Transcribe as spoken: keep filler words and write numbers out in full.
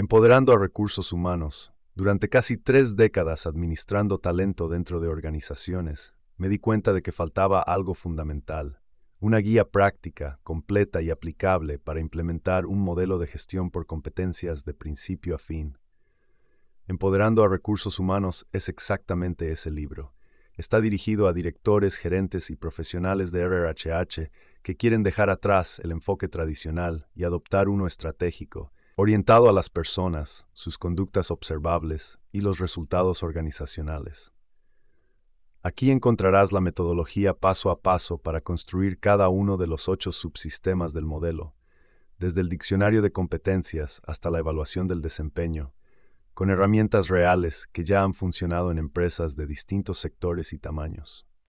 Empoderando a recursos humanos. Durante casi tres décadas administrando talento dentro de organizaciones, me di cuenta de que faltaba algo fundamental, una guía práctica, completa y aplicable para implementar un modelo de gestión por competencias de principio a fin. Empoderando a recursos humanos es exactamente ese libro. Está dirigido a directores, gerentes y profesionales de R H H que quieren dejar atrás el enfoque tradicional y adoptar uno estratégico, orientado a las personas, sus conductas observables y los resultados organizacionales. Aquí encontrarás la metodología paso a paso para construir cada uno de los ocho subsistemas del modelo, desde el diccionario de competencias hasta la evaluación del desempeño, con herramientas reales que ya han funcionado en empresas de distintos sectores y tamaños.